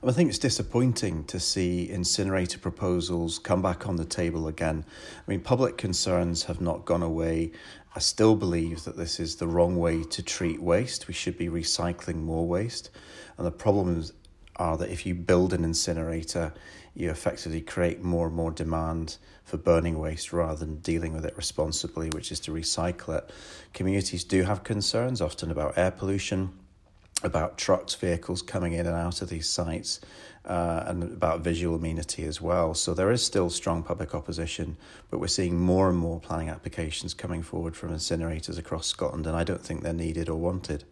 I think it's disappointing to see incinerator proposals come back on the table again. I mean, public concerns have not gone away. I still believe that this is the wrong way to treat waste. We should be recycling more waste. And the problems are that if you build an incinerator, you effectively create more and more demand for burning waste rather than dealing with it responsibly, which is to recycle it. Communities do have concerns, often about air pollution, about trucked vehicles coming in and out of these sites, and about visual amenity as well. So there is still strong public opposition, but we're seeing more and more planning applications coming forward from incinerators across Scotland, and I don't think they're needed or wanted.